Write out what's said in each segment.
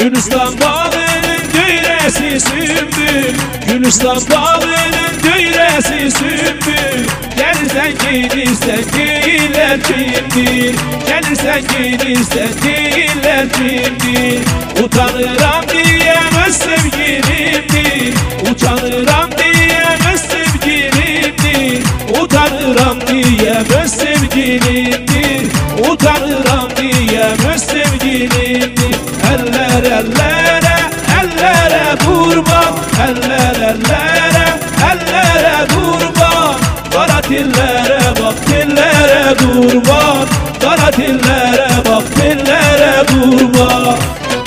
Gülistan bağının düyresi sümbül, Gülistan bağının düyresi sümbül. Gelirsen gelirsen giyinler kimdir, gelirsen gelirsen giyinler kimdir. Utanıram diyemez sevgilimdir, utanıram diyemez sevgilimdir. Utanıram diyemez sevgilimdir, utanıram diyemez sevgilimdir. Eller ellere, ellere kurban, eller ellere, ellere kurban. Kara dillere bak, dillere kurban, kara dillere bak, dillere kurban.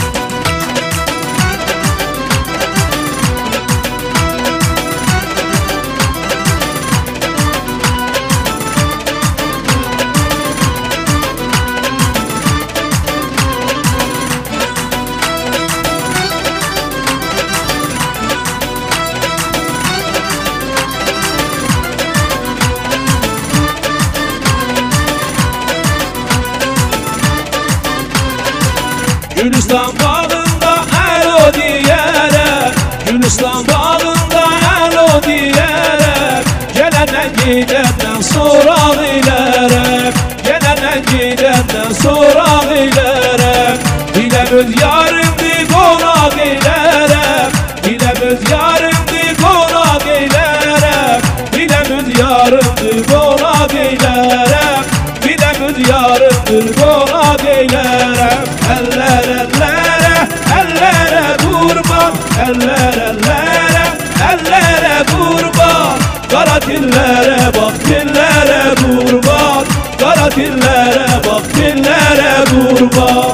Gülistan bağında elo diyerek, Gülistan bağında elo diyerek. Gelenen gidenden sorak ilerek, gelenen gidenden sorak ilerek. Bilemez yarımdı konak ilerek, bilemez yarımdı konak ilerek. Bilemez yarımdı konak ilerek, bilemez yarımdır konak ilerek. Eller ellere, ellere kurban, eller ellere, ellere kurban. Kara dillere bak, dillere kurban, kara dillere bak, dillere kurban.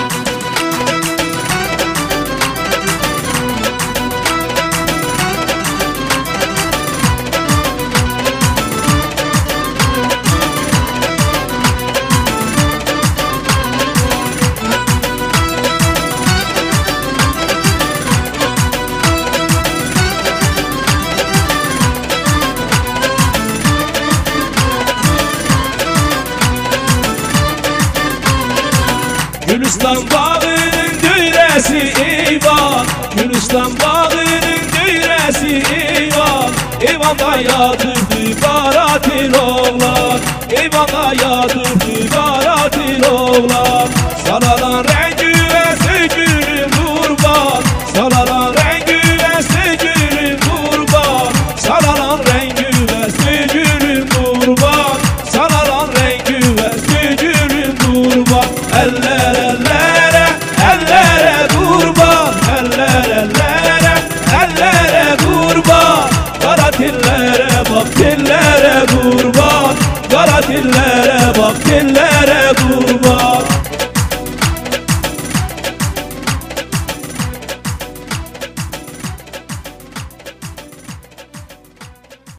Gülistan bağının düyresi eyvan, Gülistan bağının düyresi eyvan. Eyvanda yatırdı Karatil oğlan, eyvanda yatırdı Karatil oğlan. Saralan rengi ve sökülüm kurban, saralan rengi ve sökülüm kurban. Saralan rengi ve sökülüm kurban, saralan rengi ve sökülüm kurban. Eller ellere, ellere kurban, eller ellere, ellere kurban. Kara dillere bak, dillere kurban, kara dillere